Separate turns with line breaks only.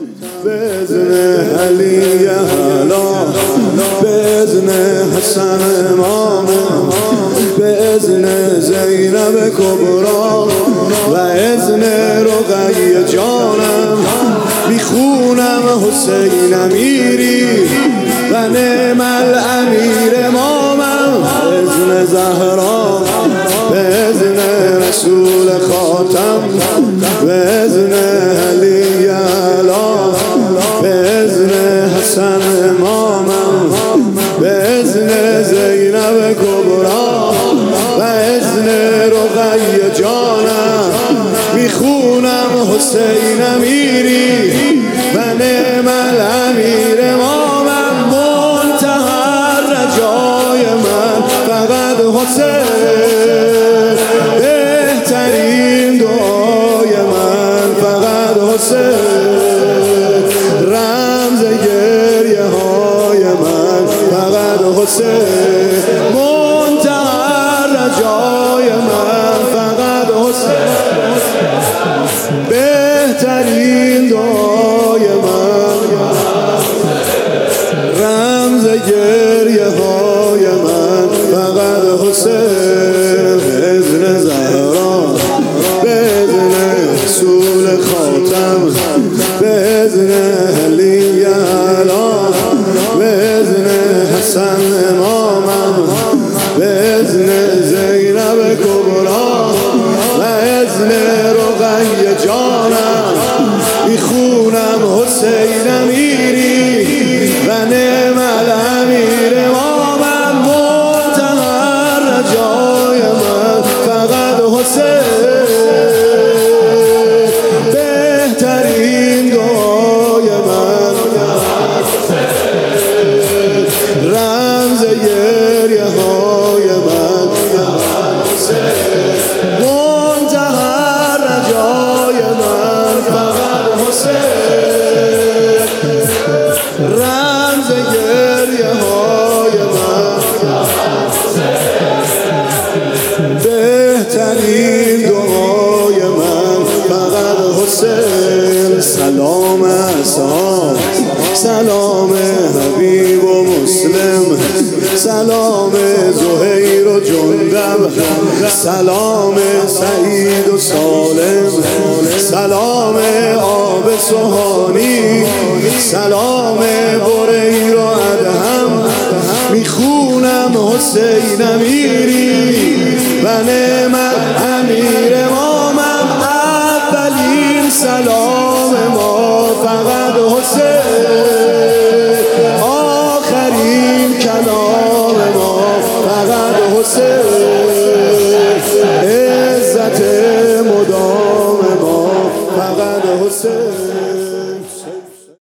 بزن علی حلا، بزن حسن امام، بزن زینب کبرا و اذن رقیه جانم. میخونم حسین امیری و نعم الامیر امامم. بزن زهرا، بزن رسول خاتم، بزن علی علا، بزن حسن امامم، بزن زینب کبرا و اذن رقیه جانم. میخونم حسین امیری و نعم الامیر امامم. منتهی رجای من فقط حسین، بهترین دعای من فقط حسین، رمز گریه های من فقط حسین. منتهی رجای من فقط حسین، بهترین دعای من، رمز گریه های من فقط حسین. بزن زهرا، بزن رسول خاتم، بزن علی علا، بزن حسن امامم، بزن زینب کبرا و اذن رقیه جانم. میخونم حسین امیری و نعم الامیر امامم. منتهی رجای من فقط حسین، بهترین دعای من، رمز گریه های من فقط حسین. منتهی رجای من فقط حسین، رمز گریه های من، بهترین دعای من فقط حسین. سلام اصحاب، سلام حبیب و مسلم، سلام زهیر و جندب، سلام سعید و سالم، سلام آب سوهانی، سلام بریر و ادهم. میخونم حسین امیری و نعم الامیر امامم. اولین سلام ما فقط حسین، آخرین کلام ما فقط حسین، عزت مدام ما فقط حسین.